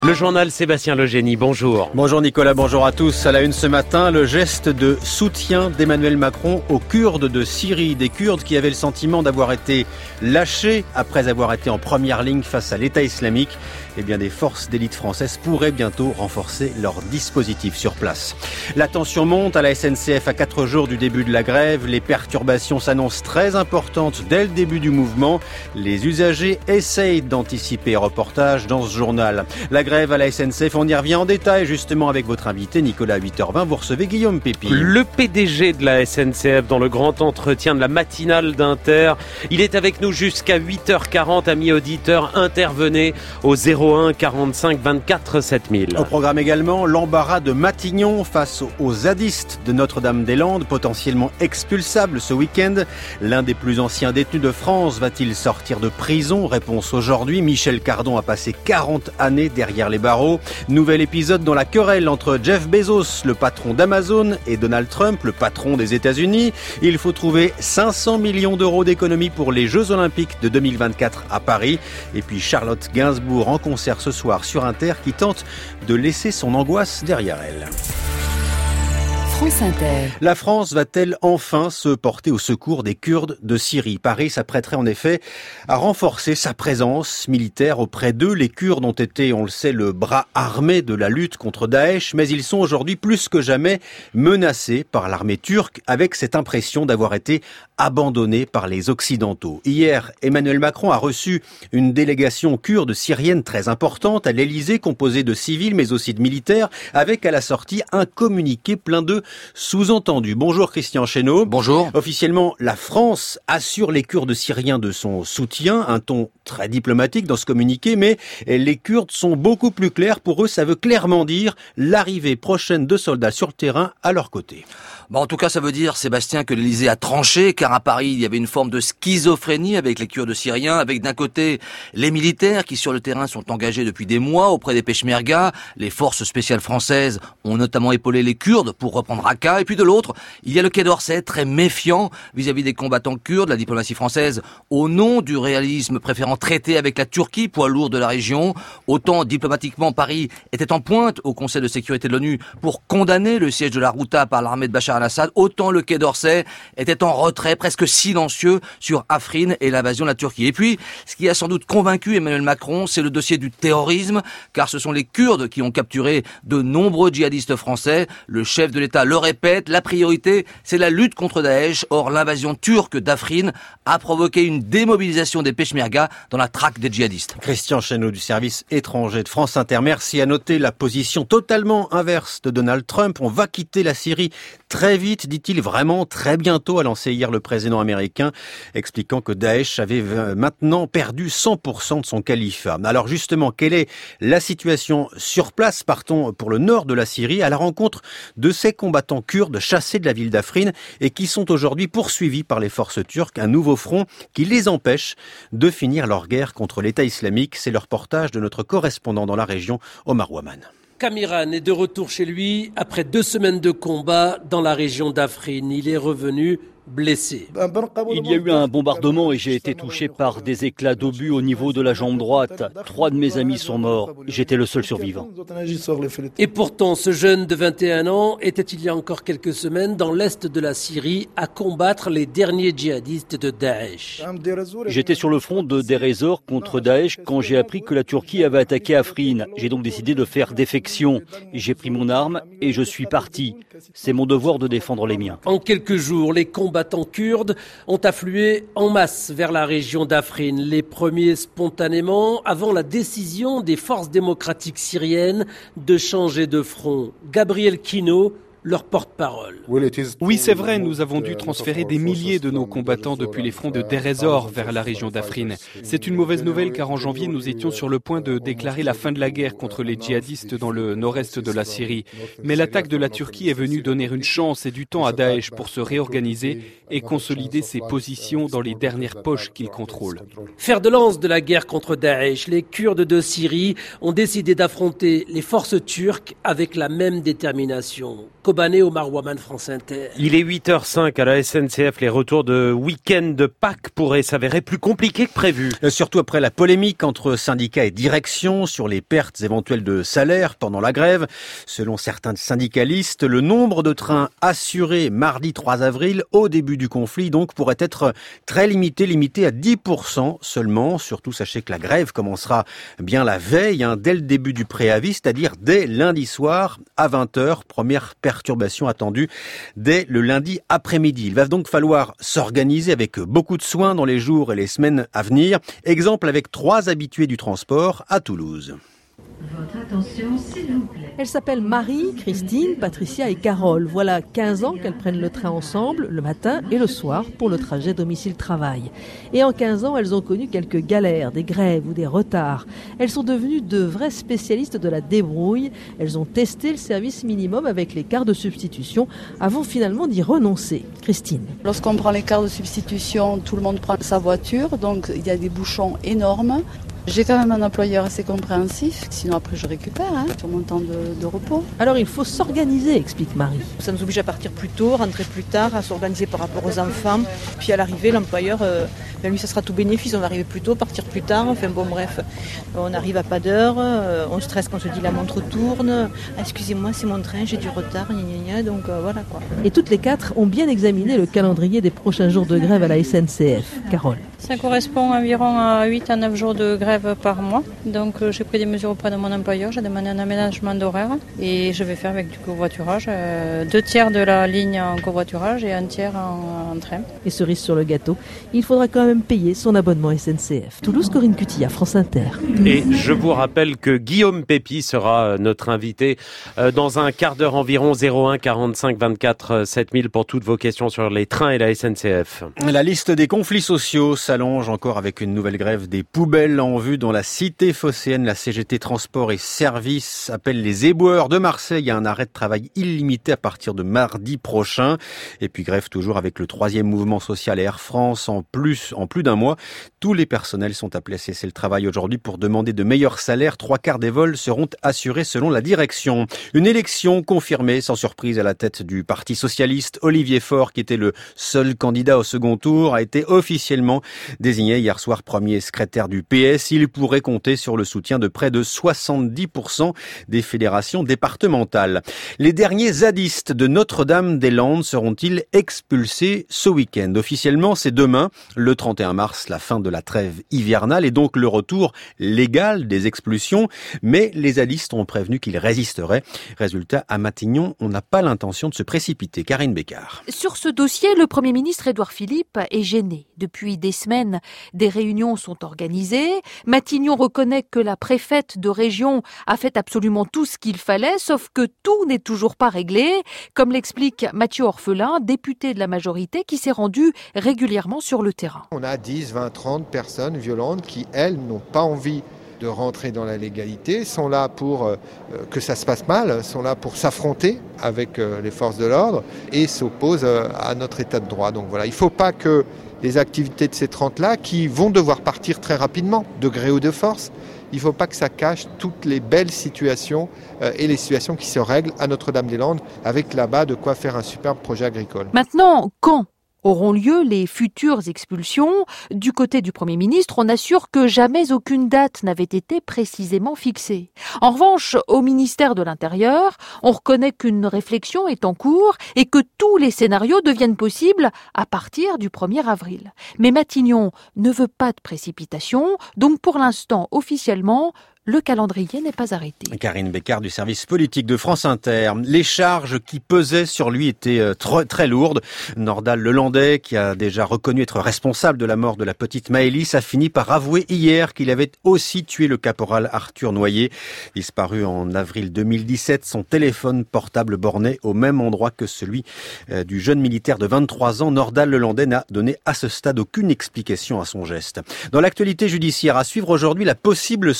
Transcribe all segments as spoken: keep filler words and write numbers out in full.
Le journal Sébastien Legénie, bonjour. Bonjour Nicolas, bonjour à tous. À la une ce matin, le geste de soutien d'Emmanuel Macron aux Kurdes de Syrie. Des Kurdes qui avaient le sentiment d'avoir été lâchés après avoir été en première ligne face à l'État islamique. Eh bien, des forces d'élite françaises pourraient bientôt renforcer leur dispositif sur place. La tension monte à la S N C F à quatre jours du début de la grève. Les perturbations s'annoncent très importantes dès le début du mouvement. Les usagers essayent d'anticiper. Reportage dans ce journal. La grève à la S N C F, on y revient en détail justement avec votre invité Nicolas à huit heures vingt. Vous recevez Guillaume Pépi. Le P D G de la S N C F dans le grand entretien de la matinale d'Inter. Il est avec nous jusqu'à huit heures quarante. Amis auditeurs, intervenez au zéro un quarante-cinq vingt-quatre sept mille. Au programme également, l'embarras de Matignon face aux zadistes de Notre-Dame-des-Landes, potentiellement expulsables ce week-end. L'un des plus anciens détenus de France va-t-il sortir de prison? Réponse aujourd'hui. Michel Cardon a passé quarante années derrière les barreaux. Nouvel épisode dans la querelle entre Jeff Bezos, le patron d'Amazon, et Donald Trump, le patron des États-Unis. Il faut trouver cinq cents millions d'euros d'économies pour les Jeux Olympiques de deux mille vingt-quatre à Paris. Et puis Charlotte Gainsbourg en concert ce soir sur Inter qui tente de laisser son angoisse derrière elle. France Inter. La France va-t-elle enfin se porter au secours des Kurdes de Syrie? Paris s'apprêterait en effet à renforcer sa présence militaire auprès d'eux. Les Kurdes ont été, on le sait, le bras armé de la lutte contre Daesh, mais ils sont aujourd'hui plus que jamais menacés par l'armée turque avec cette impression d'avoir été abandonnés par les Occidentaux. Hier, Emmanuel Macron a reçu une délégation kurde syrienne très importante à l'Elysée, composée de civils mais aussi de militaires, avec à la sortie un communiqué plein de sous-entendus. Bonjour Christian Chesneau. Bonjour. Officiellement, la France assure les Kurdes syriens de son soutien, un ton très diplomatique dans ce communiqué, mais les Kurdes sont beaucoup plus clairs. Pour eux, ça veut clairement dire l'arrivée prochaine de soldats sur le terrain à leur côté. Bon, en tout cas, ça veut dire, Sébastien, que l'Élysée a tranché, car à Paris, il y avait une forme de schizophrénie avec les Kurdes syriens, avec d'un côté les militaires qui, sur le terrain, sont engagés depuis des mois auprès des Peshmerga. Les forces spéciales françaises ont notamment épaulé les Kurdes pour reprendre Raqqa. Et puis de l'autre, il y a le Quai d'Orsay, très méfiant vis-à-vis des combattants kurdes. La diplomatie française, au nom du réalisme, préférant traiter avec la Turquie, poids lourd de la région. Autant diplomatiquement, Paris était en pointe au Conseil de sécurité de l'ONU pour condamner le siège de la Ghouta par l'armée de Bachar al-Assad, autant le Quai d'Orsay était en retrait presque silencieux sur Afrin et l'invasion de la Turquie. Et puis, ce qui a sans doute convaincu Emmanuel Macron, c'est le dossier du terrorisme, car ce sont les Kurdes qui ont capturé de nombreux djihadistes français. Le chef de l'État le répète, la priorité, c'est la lutte contre Daesh. Or, l'invasion turque d'Afrin a provoqué une démobilisation des Peshmerga dans la traque des djihadistes. Christian Chesneau du service étranger de France Inter. Merci. À noter la position totalement inverse de Donald Trump. On va quitter la Syrie très vite, dit-il, vraiment très bientôt, a lancé hier le président américain, expliquant que Daesh avait maintenant perdu cent pour cent de son califat. Alors justement, quelle est la situation sur place? Partons pour le nord de la Syrie à la rencontre de ces combattants kurdes chassés de la ville d'Afrin et qui sont aujourd'hui poursuivis par les forces turques, un nouveau front qui les empêche de finir leur guerre contre l'État islamique. C'est le reportage de notre correspondant dans la région, Omar Ouaman. Kamiran est de retour chez lui après deux semaines de combat dans la région d'Afrin. Il est revenu blessé. Il y a eu un bombardement et j'ai été touché par des éclats d'obus au niveau de la jambe droite. Trois de mes amis sont morts. J'étais le seul survivant. Et pourtant, ce jeune de vingt et un ans était il y a encore quelques semaines dans l'est de la Syrie à combattre les derniers djihadistes de Daesh. J'étais sur le front de Deir ez-Zor contre Daesh quand j'ai appris que la Turquie avait attaqué Afrin. J'ai donc décidé de faire défection. J'ai pris mon arme et je suis parti. C'est mon devoir de défendre les miens. En quelques jours, les combattants kurdes ont afflué en masse vers la région d'Afrin. Les premiers spontanément, avant la décision des forces démocratiques syriennes de changer de front. Gabriel Kino, leur porte-parole. Oui, c'est vrai, nous avons dû transférer des milliers de nos combattants depuis les fronts de Deir ez-Zor vers la région d'Afrin. C'est une mauvaise nouvelle car en janvier, nous étions sur le point de déclarer la fin de la guerre contre les djihadistes dans le nord-est de la Syrie. Mais l'attaque de la Turquie est venue donner une chance et du temps à Daesh pour se réorganiser et consolider ses positions dans les dernières poches qu'il contrôle. Fer de lance de la guerre contre Daesh, les Kurdes de Syrie ont décidé d'affronter les forces turques avec la même détermination. Kobané, Omar Ouaman, France Inter. Il est huit heures cinq à la S N C F. Les retours de week-end de Pâques pourraient s'avérer plus compliqués que prévu. Surtout après la polémique entre syndicats et direction sur les pertes éventuelles de salaire pendant la grève. Selon certains syndicalistes, le nombre de trains assurés mardi trois avril, au début du conflit, donc pourrait être très limité, limité à dix pour cent seulement. Surtout, sachez que la grève commencera bien la veille, hein, dès le début du préavis, c'est-à-dire dès lundi soir à vingt heures. Première perturbation attendue dès le lundi après-midi. Il va donc falloir s'organiser avec beaucoup de soin dans les jours et les semaines à venir. Exemple avec trois habitués du transport à Toulouse. Votre attention, s'il vous plaît. Elles s'appellent Marie, Christine, Patricia et Carole. Voilà quinze ans qu'elles prennent le train ensemble, le matin et le soir, pour le trajet domicile-travail. Et en quinze ans, elles ont connu quelques galères, des grèves ou des retards. Elles sont devenues de vraies spécialistes de la débrouille. Elles ont testé le service minimum avec les quarts de substitution avant finalement d'y renoncer. Christine. Lorsqu'on prend les quarts de substitution, tout le monde prend sa voiture, donc il y a des bouchons énormes. J'ai quand même un employeur assez compréhensif, sinon après je récupère hein, sur mon temps de, de repos. Alors il faut s'organiser, explique Marie. Ça nous oblige à partir plus tôt, rentrer plus tard, à s'organiser par rapport aux enfants. Puis à l'arrivée, l'employeur, euh, ben lui ça sera tout bénéfice, on va arriver plus tôt, partir plus tard, enfin bon bref. On arrive à pas d'heure, euh, on stresse quand on se dit la montre tourne. Ah, excusez-moi, c'est mon train, j'ai du retard, gna gna gna, donc euh, voilà quoi. Et toutes les quatre ont bien examiné le calendrier des prochains jours de grève à la S N C F. Carole. Ça correspond environ à huit à neuf jours de grève par mois. Donc euh, j'ai pris des mesures auprès de mon employeur, j'ai demandé un aménagement d'horaire et je vais faire avec du covoiturage, euh, deux tiers de la ligne en covoiturage et un tiers en, en train. Et cerise sur le gâteau, il faudra quand même payer son abonnement S N C F. Toulouse, Corinne Cutilla, France Inter. Et je vous rappelle que Guillaume Pépi sera notre invité dans un quart d'heure environ, zéro un quarante-cinq vingt-quatre sept mille pour toutes vos questions sur les trains et la S N C F. La liste des conflits sociaux s'allonge encore avec une nouvelle grève des poubelles en vue dans la cité phocéenne. La C G T Transport et Services appelle les éboueurs de Marseille à un arrêt de travail illimité à partir de mardi prochain. Et puis grève toujours avec le troisième mouvement social Air France en plus, en plus d'un mois. Tous les personnels sont appelés à cesser le travail aujourd'hui pour demander de meilleurs salaires. Trois quarts des vols seront assurés selon la direction. Une élection confirmée sans surprise à la tête du Parti Socialiste. Olivier Faure, qui était le seul candidat au second tour, a été officiellement désigné hier soir premier secrétaire du P S. Il pourrait compter sur le soutien de près de soixante-dix pour cent des fédérations départementales. Les derniers zadistes de Notre-Dame-des-Landes seront-ils expulsés ce week-end? Officiellement, c'est demain, le trente et un mars, la fin de la trêve hivernale et donc le retour légal des expulsions. Mais les zadistes ont prévenu qu'ils résisteraient. Résultat, à Matignon, on n'a pas l'intention de se précipiter. Karine Bécard. Sur ce dossier, le Premier ministre Édouard Philippe est gêné. Depuis des semaines, des réunions sont organisées. Matignon reconnaît que la préfète de région a fait absolument tout ce qu'il fallait, sauf que tout n'est toujours pas réglé, comme l'explique Mathieu Orphelin, député de la majorité qui s'est rendu régulièrement sur le terrain. On a dix, vingt, trente personnes violentes qui, elles, n'ont pas envie de rentrer dans la légalité, sont là pour euh, que ça se passe mal, sont là pour s'affronter avec euh, les forces de l'ordre et s'opposent euh, à notre état de droit. Donc voilà, il ne faut pas que les activités de ces trente-là, qui vont devoir partir très rapidement, de gré ou de force, il ne faut pas que ça cache toutes les belles situations euh, et les situations qui se règlent à Notre-Dame-des-Landes, avec là-bas de quoi faire un superbe projet agricole. Maintenant, quand auront lieu les futures expulsions? Du côté du Premier ministre, on assure que jamais aucune date n'avait été précisément fixée. En revanche, au ministère de l'Intérieur, on reconnaît qu'une réflexion est en cours et que tous les scénarios deviennent possibles à partir du premier avril. Mais Matignon ne veut pas de précipitation, donc pour l'instant, officiellement, le calendrier n'est pas arrêté. Karine Bécard du service politique de France Inter. Les charges qui pesaient sur lui étaient très, très lourdes. Nordal Lelandais, qui a déjà reconnu être responsable de la mort de la petite Maëlys, a fini par avouer hier qu'il avait aussi tué le caporal Arthur Noyer. Disparu en avril deux mille dix-sept, son téléphone portable bornait au même endroit que celui du jeune militaire de vingt-trois ans. Nordal Lelandais n'a donné à ce stade aucune explication à son geste. Dans l'actualité judiciaire, à suivre aujourd'hui la possible sortie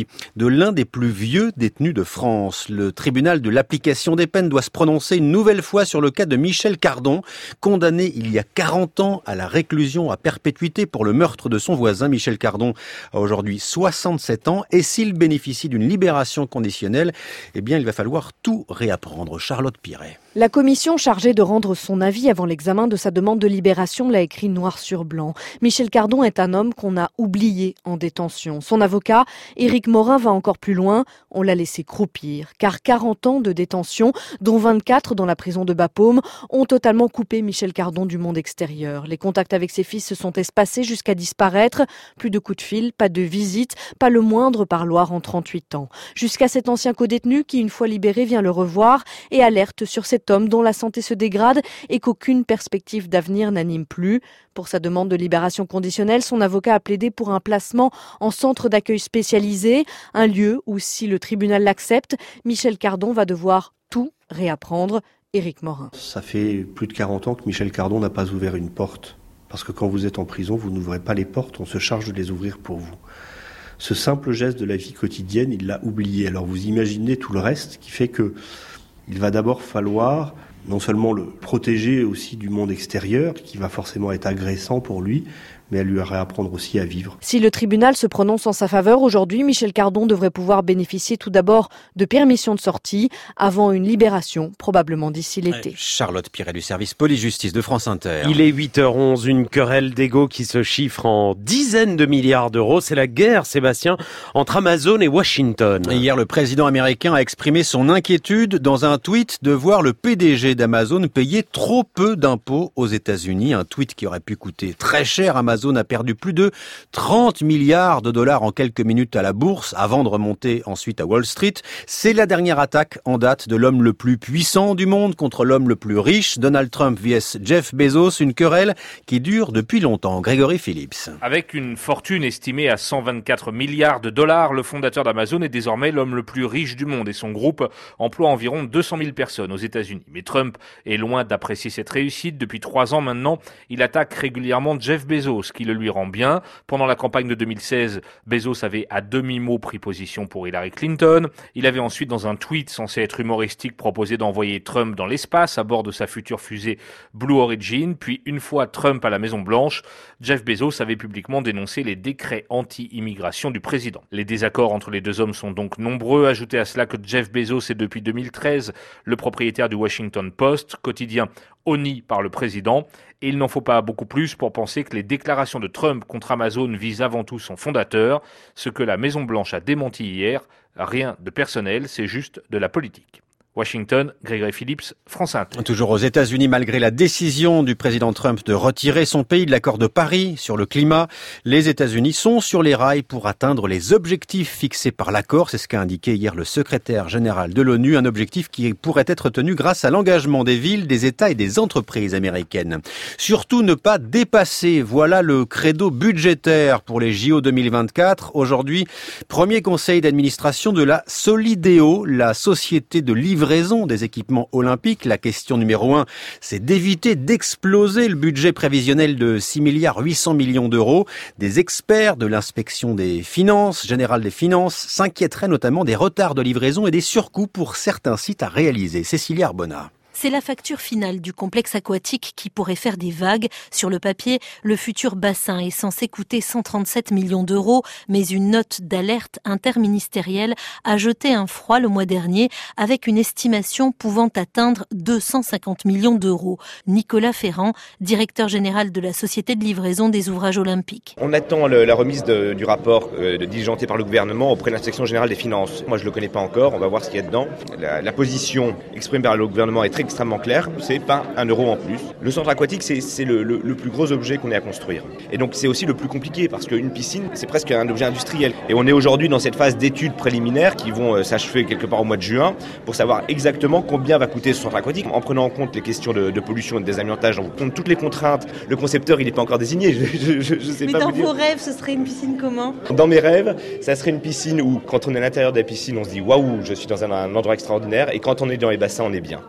de l'un des plus vieux détenus de France. Le tribunal de l'application des peines doit se prononcer une nouvelle fois sur le cas de Michel Cardon, condamné il y a quarante ans à la réclusion à perpétuité pour le meurtre de son voisin. Michel Cardon a aujourd'hui soixante-sept ans et s'il bénéficie d'une libération conditionnelle, eh bien il va falloir tout réapprendre. Charlotte Piret. La commission chargée de rendre son avis avant l'examen de sa demande de libération l'a écrit noir sur blanc. Michel Cardon est un homme qu'on a oublié en détention. Son avocat, Éric Morin, va encore plus loin. On l'a laissé croupir. Car quarante ans de détention, dont vingt-quatre dans la prison de Bapaume, ont totalement coupé Michel Cardon du monde extérieur. Les contacts avec ses fils se sont espacés jusqu'à disparaître. Plus de coups de fil, pas de visite, pas le moindre parloir en trente-huit ans. Jusqu'à cet ancien codétenu qui, une fois libéré, vient le revoir et alerte sur cet homme dont la santé se dégrade et qu'aucune perspective d'avenir n'anime plus. Pour sa demande de libération conditionnelle, son avocat a plaidé pour un placement en centre d'accueil spécialisé, un lieu où, si le tribunal l'accepte, Michel Cardon va devoir tout réapprendre. Éric Morin. Ça fait plus de quarante ans que Michel Cardon n'a pas ouvert une porte. Parce que quand vous êtes en prison, vous n'ouvrez pas les portes, on se charge de les ouvrir pour vous. Ce simple geste de la vie quotidienne, il l'a oublié. Alors vous imaginez tout le reste qui fait que il va d'abord falloir non seulement le protéger aussi du monde extérieur, qui va forcément être agressant pour lui, mais à lui réapprendre aussi à vivre. Si le tribunal se prononce en sa faveur aujourd'hui, Michel Cardon devrait pouvoir bénéficier tout d'abord de permission de sortie avant une libération, probablement d'ici l'été. Charlotte Piret du service police-justice de France Inter. Il est huit heures onze, une querelle d'ego qui se chiffre en dizaines de milliards d'euros. C'est la guerre, Sébastien, entre Amazon et Washington. Et hier, le président américain a exprimé son inquiétude dans un tweet de voir le P D G d'Amazon payer trop peu d'impôts aux États-Unis. Un tweet qui aurait pu coûter très cher à Amazon. Amazon a perdu plus de trente milliards de dollars en quelques minutes à la bourse avant de remonter ensuite à Wall Street. C'est la dernière attaque en date de l'homme le plus puissant du monde contre l'homme le plus riche. Donald Trump vs Jeff Bezos, une querelle qui dure depuis longtemps. Grégory Phillips. Avec une fortune estimée à cent vingt-quatre milliards de dollars, le fondateur d'Amazon est désormais l'homme le plus riche du monde et son groupe emploie environ deux cent mille personnes aux États-Unis. Mais Trump est loin d'apprécier cette réussite. Depuis trois ans maintenant, il attaque régulièrement Jeff Bezos, qui le lui rend bien. Pendant la campagne de deux mille seize, Bezos avait à demi-mot pris position pour Hillary Clinton. Il avait ensuite, dans un tweet censé être humoristique, proposé d'envoyer Trump dans l'espace à bord de sa future fusée Blue Origin. Puis, une fois Trump à la Maison-Blanche, Jeff Bezos avait publiquement dénoncé les décrets anti-immigration du président. Les désaccords entre les deux hommes sont donc nombreux. Ajoutez à cela que Jeff Bezos est depuis deux mille treize le propriétaire du Washington Post, quotidien honni par le président. Et il n'en faut pas beaucoup plus pour penser que les déclarations de Trump contre Amazon visent avant tout son fondateur. Ce que la Maison-Blanche a démenti hier, rien de personnel, c'est juste de la politique. Washington, Grégory Phillips, France Inter. Toujours aux États-Unis, malgré la décision du président Trump de retirer son pays de l'accord de Paris sur le climat, les États-Unis sont sur les rails pour atteindre les objectifs fixés par l'accord. C'est ce qu'a indiqué hier le secrétaire général de l'ONU, un objectif qui pourrait être tenu grâce à l'engagement des villes, des États et des entreprises américaines. Surtout ne pas dépasser, voilà le credo budgétaire pour les J O deux mille vingt-quatre. Aujourd'hui, premier conseil d'administration de la Solideo, la société de livraison raison des équipements olympiques. La question numéro un, c'est d'éviter d'exploser le budget prévisionnel de six milliards huit cents millions d'euros. Des experts de l'inspection des finances, générale des finances, s'inquiéteraient notamment des retards de livraison et des surcoûts pour certains sites à réaliser. Cécilia Arbona. C'est la facture finale du complexe aquatique qui pourrait faire des vagues. Sur le papier, le futur bassin est censé coûter cent trente-sept millions d'euros, mais une note d'alerte interministérielle a jeté un froid le mois dernier avec une estimation pouvant atteindre deux cent cinquante millions d'euros. Nicolas Ferrand, directeur général de la Société de livraison des ouvrages olympiques. On attend le, la remise de, du rapport euh, de, diligenté par le gouvernement auprès de l'inspection générale des finances. Moi, je ne le connais pas encore, on va voir ce qu'il y a dedans. La, la position exprimée par le gouvernement est très extrêmement clair, c'est pas un euro en plus. Le centre aquatique, c'est, c'est le, le, le plus gros objet qu'on ait à construire. Et donc c'est aussi le plus compliqué parce qu'une piscine, c'est presque un objet industriel. Et on est aujourd'hui dans cette phase d'études préliminaires qui vont euh, s'achever quelque part au mois de juin pour savoir exactement combien va coûter ce centre aquatique en prenant en compte les questions de, de pollution et de désamiantage. On compte toutes les contraintes. Le concepteur, il n'est pas encore désigné. Je, je, je, je sais Mais pas dans vous dire. vos rêves, ce serait une piscine comment ? Dans mes rêves, ça serait une piscine où quand on est à l'intérieur de la piscine, on se dit waouh, je suis dans un, un endroit extraordinaire. Et quand on est dans les bassins, on est bien. La piscine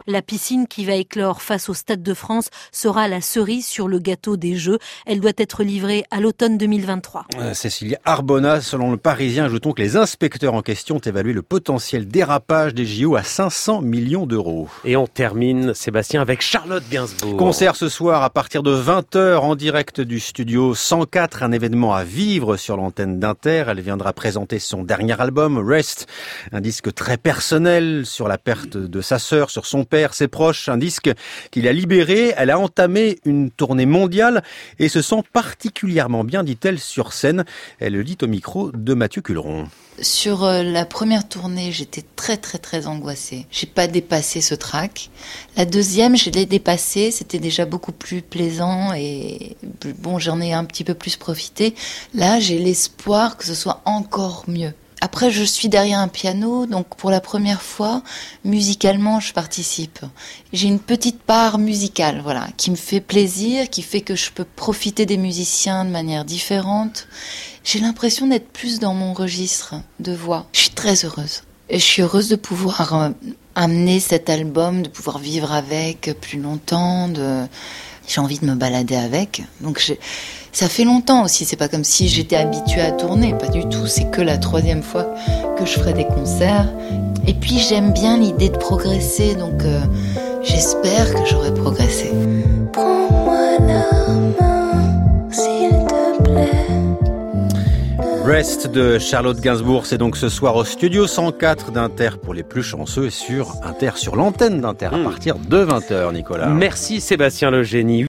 piscine qui va éclore face au Stade de France sera la cerise sur le gâteau des Jeux. Elle doit être livrée à l'automne deux mille vingt-trois. Euh, Cécilia Arbona, selon le Parisien, ajoutons que les inspecteurs en question ont évalué le potentiel dérapage des J O à cinq cents millions d'euros. Et on termine, Sébastien, avec Charlotte Gainsbourg. Concert ce soir à partir de vingt heures en direct du studio cent quatre, un événement à vivre sur l'antenne d'Inter. Elle viendra présenter son dernier album, Rest, un disque très personnel sur la perte de sa sœur, sur son père, ses proches, un disque qu'il a libéré. Elle a entamé une tournée mondiale et se sent particulièrement bien, dit-elle, sur scène. Elle le dit au micro de Mathieu Culeron. Sur la première tournée, j'étais très très très angoissée. J'ai pas dépassé ce track. La deuxième, je l'ai dépassé. C'était déjà beaucoup plus plaisant et bon, j'en ai un petit peu plus profité. Là, j'ai l'espoir que ce soit encore mieux. Après, je suis derrière un piano, donc pour la première fois, musicalement, je participe. J'ai une petite part musicale, voilà, qui me fait plaisir, qui fait que je peux profiter des musiciens de manière différente. J'ai l'impression d'être plus dans mon registre de voix. Je suis très heureuse. Et je suis heureuse de pouvoir euh, amener cet album, de pouvoir vivre avec plus longtemps, de... J'ai envie de me balader avec. Donc j'ai... ça fait longtemps aussi, c'est pas comme si j'étais habituée à tourner, pas du tout. C'est que la troisième fois que je ferai des concerts. Et puis j'aime bien l'idée de progresser, donc euh, j'espère que j'aurai progressé. Prends-moi la main, s'il te plaît. Rest de Charlotte Gainsbourg, c'est donc ce soir au studio cent quatre d'Inter pour les plus chanceux et sur Inter, sur l'antenne d'Inter à partir de vingt heures, Nicolas. Merci Sébastien le génie.